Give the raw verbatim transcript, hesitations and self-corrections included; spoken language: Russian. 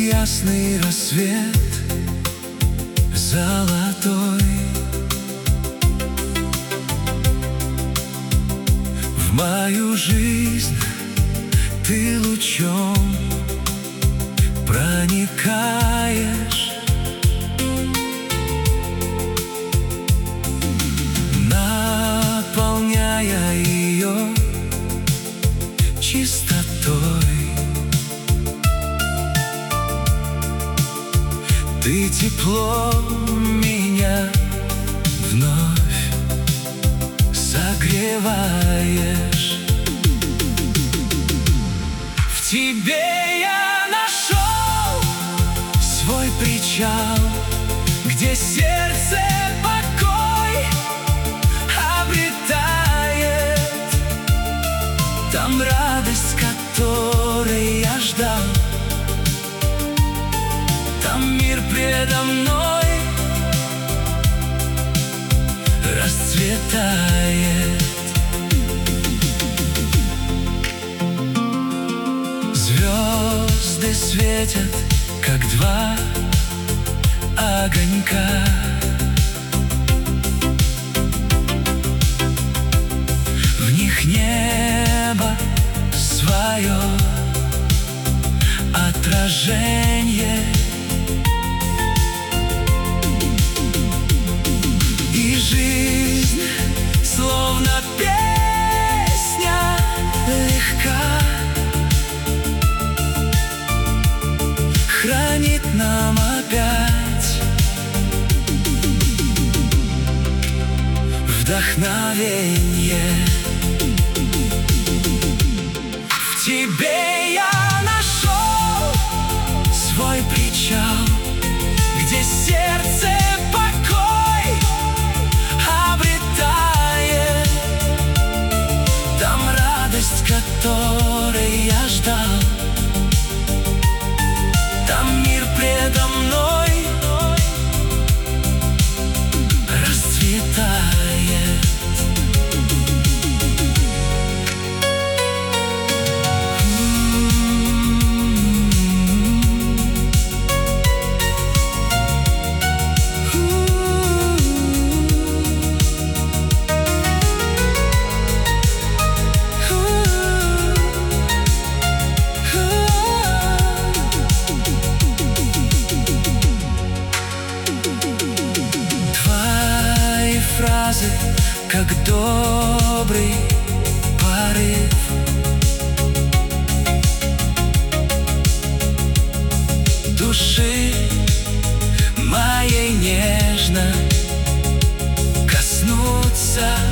ясный рассвет золотой. В мою жизнь ты лучом проникаешь, наполняя ее чистотой. Ты теплом меня вновь согреваешь. В тебе я нашел свой причал, где сердце покой обретает. Там радость, которой я ждал, там мир предо мной расцветает. Звезды светят, как два огонька. В них небо свое отражение. И жизнь, словно песня легка, хранит нам опять вдохновенье. В тебе я нашел свой причал, где сердце покой обретает. Там радость, которой я ждал, там мир предо мной расцветает. Фразы, как добрый порыв, души моей нежно коснуться.